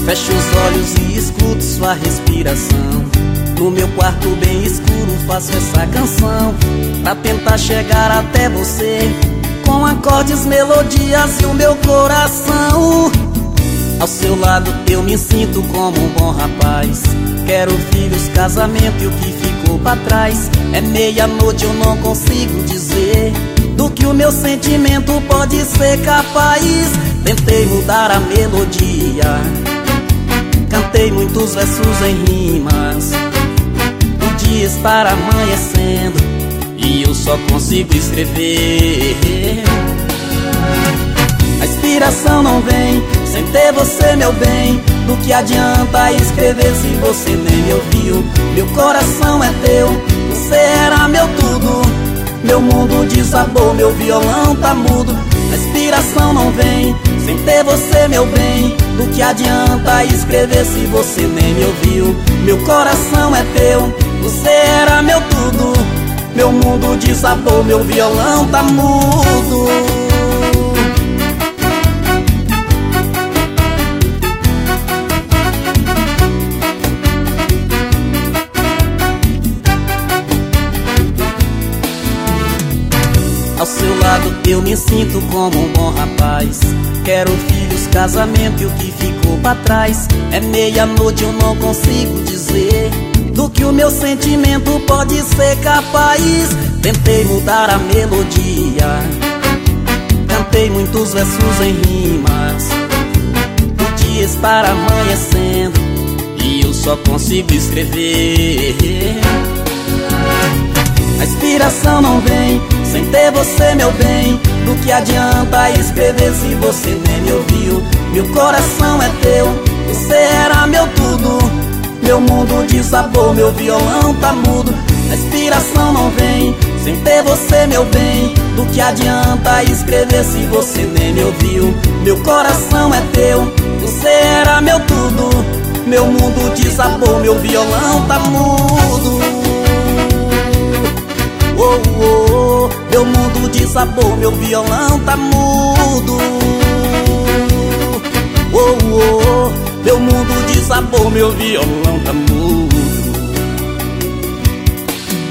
Fecho os olhos e escuto sua respiração. No meu quarto bem escuro faço essa canção pra tentar chegar até você, com acordes, melodias e o meu coração. Ao seu lado eu me sinto como um bom rapaz. Quero filhos, casamento e o que ficou pra trás. É meia-noite, eu não consigo dizer do que o meu sentimento pode ser capaz. Tentei mudar a melodia, cantei muitos versos em rimas. O dia está amanhecendo e eu só consigo escrever. A inspiração não vem sem ter você, meu bem. Do que adianta escrever se você nem me ouviu? Meu coração é teu, você era meu tudo. Meu mundo desabou, meu violão tá mudo. A inspiração não vem sem ter você, meu bem. Do que adianta escrever se você nem me ouviu? Meu coração é teu, você era meu tudo. Meu mundo desabou, meu violão tá mudo. Ao seu lado eu me sinto como um bom rapaz. Quero filhos, casamento e o que ficou pra trás. É meia-noite, eu não consigo dizer do que o meu sentimento pode ser capaz. Tentei mudar a melodia, cantei muitos versos em rimas. O dia está amanhecendo e eu só consigo escrever. A inspiração não vem sem ter você, meu bem. Do que adianta escrever se você nem me ouviu? Meu coração é teu, você era meu tudo. Meu mundo desabou, meu violão tá mudo. A inspiração não vem sem ter você, meu bem. Do que adianta escrever se você nem me ouviu? Meu coração é teu, você era meu tudo. Meu mundo desabou, meu violão tá mudo. Oh, oh, oh, meu mundo desabou, meu violão tá mudo. Oh, oh, oh, meu mundo desabou, meu violão tá mudo.